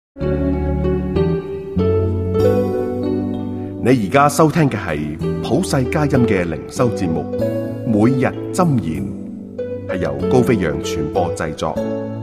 你而家收聽嘅係普世佳音嘅靈修節目，每日箴言，係由高飛揚傳播製作。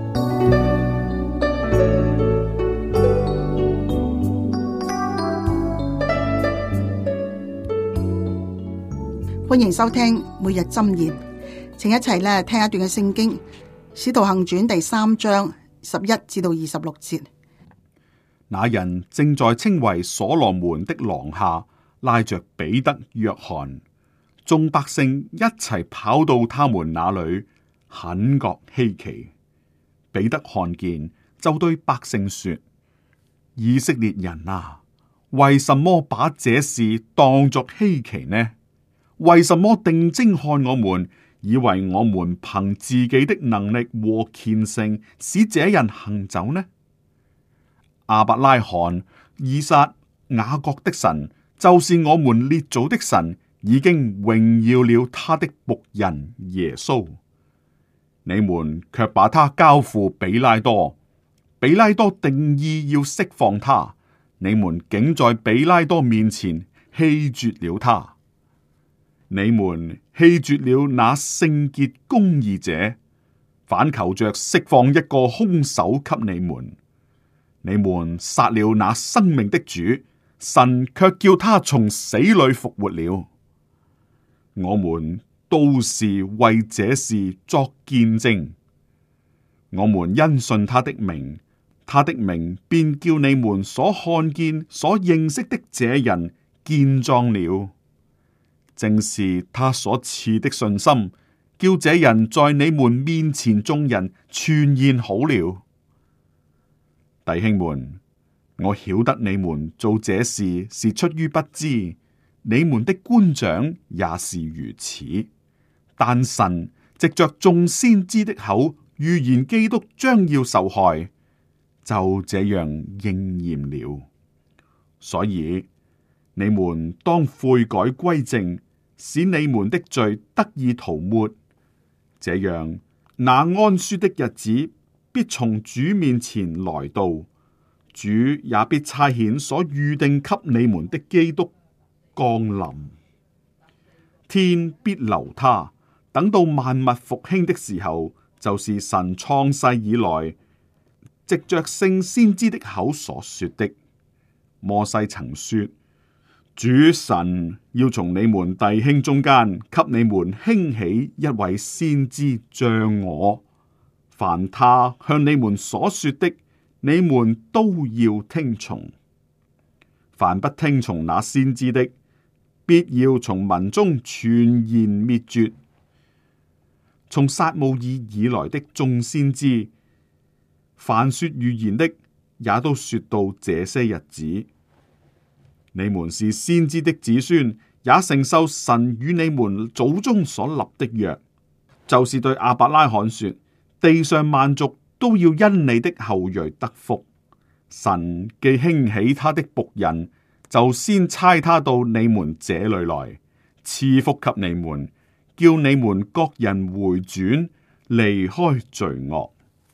歡迎收聽每日箴言，請一齊咧聽一段嘅聖經《使徒行傳》第3章11至到26節。 那人正在稱為所羅門的廊下，拉着彼得、約翰，眾百姓一齊跑到他們那裏，很覺稀奇。彼得看見，就對百姓說：以色列人啊，為什麼把這事當作稀奇呢？為什麼定睛看我們，以為我們憑自己的能力和虔誠使這人行走呢？亞伯拉罕、以撒、雅各的神，就是我們列祖的神，已經榮耀了他的僕人耶穌。你們卻把他交付比拉多，比拉多定意要釋放他，你們竟在比拉多面前棄絕了他。你們棄絕了那聖潔公義者，反求着釋放一個兇手給你們。你們殺了那生命的主，神卻叫他從死裏復活了。我們都是為這事作見證。我們因信他的名，他的名便叫你們所看見、所認識的這人堅壯了。正是他所賜的信心，叫這人在你們面前眾人全然好了。弟兄們，我曉得你們做這事是出於不知，你們的官長也是如此。但神藉着眾先知的口預言基督將要受害，就這樣應驗了。所以你們當悔改歸正，使你們的罪得以塗抹，這樣那安舒的日子必從主面前來到，主也必差遣所預定給你們的基督降臨。天必留他，等到萬物復興的時候，就是神創世以來藉着聖先知的口所說的。摩西曾說：主神要從你們弟兄中間給你們興起一位先知像我，凡他向你們所說的，你們都要聽從。凡不聽從那先知的，必要從民中全然滅絕。從撒母耳以來的眾先知，凡說預言的，也都說到這些日子。你們是先知的子孫，也承受神與你們祖宗所立的約，就是對亞伯拉罕說：地上萬族都要因你的後裔得福。神既興起他的僕人，就先差他到你們這裏來，賜福給你們，叫你們各人回轉，離開罪惡。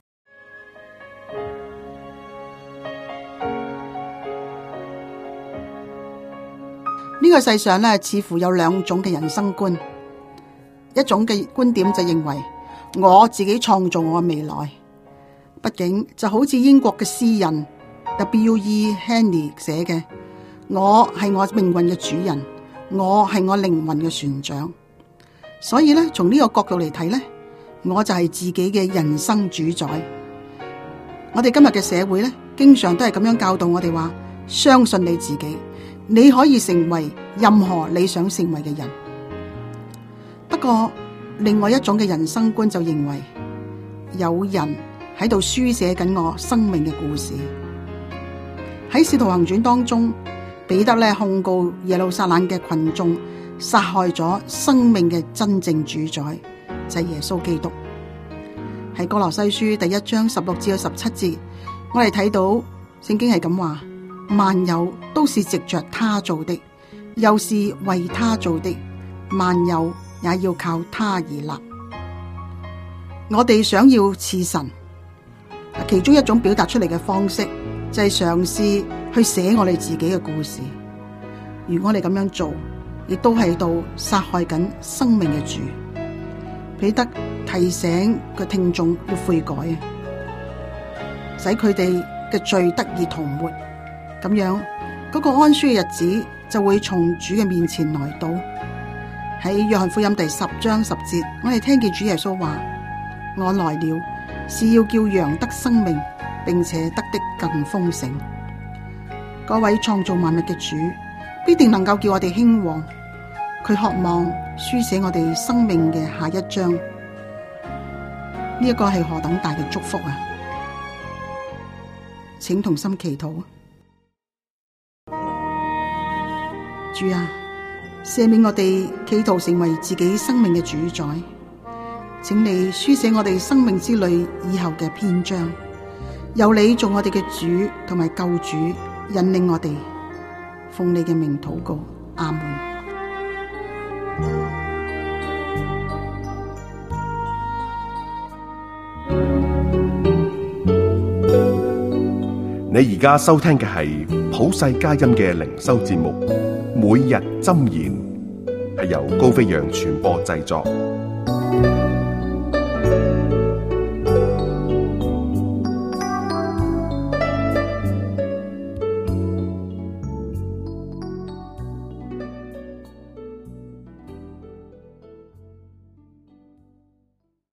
呢個世上咧，似乎有兩種嘅人生觀，一種嘅觀點就認為我自己創造我嘅未來。畢竟就好似英國嘅詩人 W.E. Henley 寫嘅：我係我命運嘅主人，我係我靈魂嘅船長。所以咧，從呢個角度嚟睇咧，我就係自己嘅人生主宰。我哋今日嘅社會咧，經常都係咁樣教導我哋話：相信你自己，你可以成為任何你想成為嘅人。不過，另外一種嘅人生觀就認為，有人喺度書寫緊我生命嘅故事。喺《使徒行傳》當中，彼得咧控告耶路撒冷嘅群眾殺害咗生命嘅真正主宰，就係耶穌基督。喺歌羅西書第1章16至17節，我哋睇到聖經係咁話：萬有都是藉着他做的，又是為他做的，萬有也要靠他而立。我哋想要似神，其中一種表達出嚟嘅方式就係嘗試去寫我哋自己嘅故事。如果我哋咁樣做，亦都係到殺害緊生命嘅主。彼得提醒個聽眾要悔改，使佢哋嘅罪得以塗抹，咁樣嗰個安舒嘅日子就會從主嘅面前來到。喺約翰福音第10章10節，我哋聽見主耶穌話：我來了，是要叫羊得生命，並且得的更豐盛。嗰位創造萬物嘅主，必定能夠叫我哋興旺。佢渴望書寫我哋生命嘅下一章。呢一個係何等大嘅祝福啊！請同心祈禱。主啊，赦免我哋企圖成為自己生命嘅主宰，請你書寫我哋生命之旅以後嘅篇章，由你做我哋嘅主同埋救主，引領我哋。奉你嘅名禱告，阿門。 你而家收聽嘅係普世佳音嘅靈修節目《每日箴言》，係由高飛揚傳播製作。